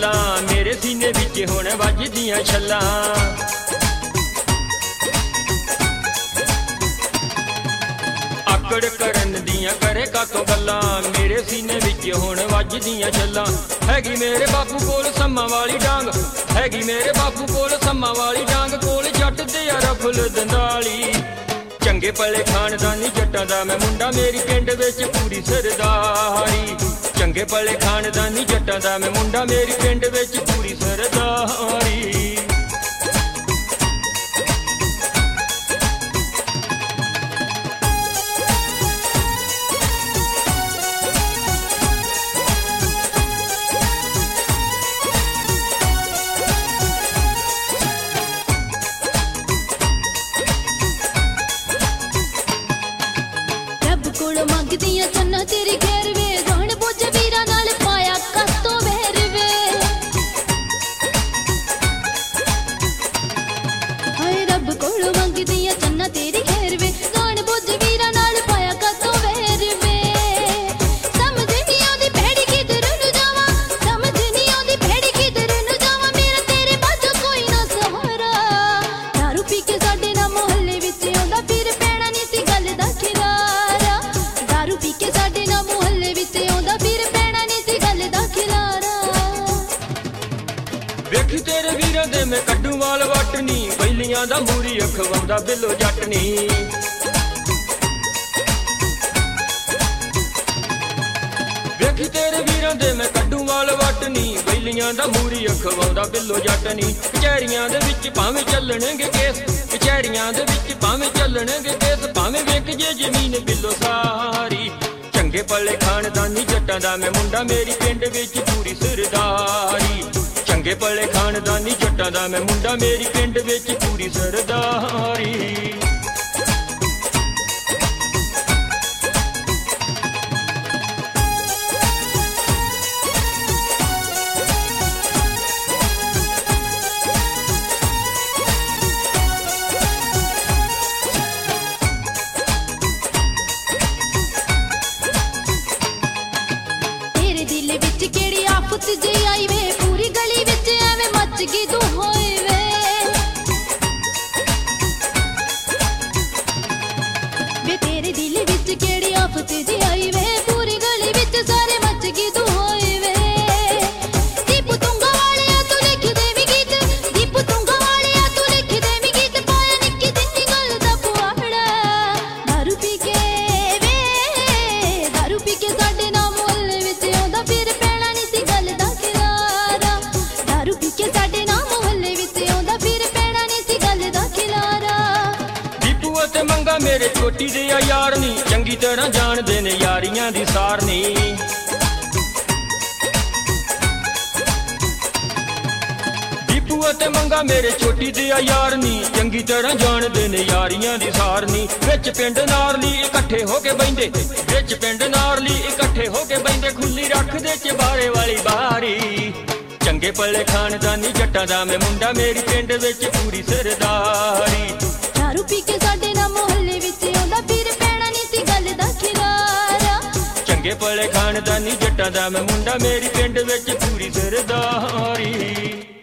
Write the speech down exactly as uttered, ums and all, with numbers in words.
गल्लां मेरे सीने विच हुण वजदियां छल्लां। आकड़ करन दियां करे कातों गल्लां मेरे सीने विच हुण वजदियां छल्लां। हैगी मेरे बापू कोल सम्मा वाली डांग, हैगी मेरे बापू कोल सम्मा वाली डांग, कोल जट ते यारा फुल दंदाली। चंगे भले खानदानी जट्टां दा मैं मुंडा मेरी पिंड विच पूरी सरदारी। चंगे भले खानदानी जट्टां दा मैं मुंडा मेरी पिंड विच पूरी सरदारी। मंगदियां चन्ना तेरी खैर वे रोहन बोझ वीरा नाल पाया कतो वैर वे। हाय रब कोल मंगदियां चन्ना तेरी खैर वे रोहन बोझ वीरा नाल पाया कतो वैर वे। समझ नहीं आंदी भैड़ी किधर नु जावां, समझ नहीं आंदी भैड़ी किधर नु जावां, मेरा तेरे बाजो कोई ना सहारा। दारू पी के साडे ना मोहल्ले विच आंदा फिर पैणा नहीं सी गल दा खिलारा। दारू पी के साडे ना मोहल्ले विच आंदा फिर पैणा नहीं सी गल दा खिलारा। वेखी तेरे वीरां दे मैं कड्डू वाल वटनी, बैलियां दा मूरी अखवांदा बिलो जटनी। वेखी तेरे वीरां दे मैं कड्डू वाल वटनी, बैलियां दा मूरी अखवांदा बिलो जटनी। कचहरियां दे विच भावें चलणगे केस, कचहरियां दे विच भावें चलणगे केस, भावें वेख जे जमीन बिलो सारी। चंगे भले खानदानी जट्टां दा मैं मुंडा मेरी पिंड विच पूरी सरदारी। चंगे भले खानदानी जट्टां दा मैं मुंडा मेरी पिंड विच पूरी सरदारी। तेरे दिल विच केड़ी आफत जी आई वे, पूरी गली विच एवें मच गई तू होए वे। वे तेरे दिल विच केड़ी आफत जी आई वे, पूरी गली विच सारे मच गई तू होए वे। दीपू तुंगा वालिया तू लिख देवी गीत, दीपू तुंगा वालिया तू लिख देवी गीत, पाया निक्की जिन्नी गल दा पुआड़ा। दारू पी के वे दारू पी के साडे ना मोहल्ले विच आंदा फिर पैणा नहीं सी गल दा खिलारा। दारू पी के साडे ना मोहल्ले विच आंदा फिर पैणा नहीं सी गल दा खिलारा। दीपू ते मंगा मेरे छोटी दे यार नी, चंगी तरह जाणदे ने यारियां दी सारनी। दीपू ते मंगा मेरे छोटी दे यार नी, चंगी तरह जाणदे ने यारियां दी सारनी। विच पिंड नारली इकट्ठे हो के बहिंदे, विच पिंड नारली इकट्ठे हो के बहिंदे, खुली रखदे चबारे वाली बारी। चंगे भले खानदानी जट्टां दा मैं मुंडा मेरी पिंड विच पूरी सरदारी। दारू पी के साडे ना मोहल्ले विच आंदा फिर पैणा नहीं सी गल दा खिलारा। चंगे भले खानदानी जट्टां दा मैं मुंडा मेरी पिंड विच पूरी सरदारी।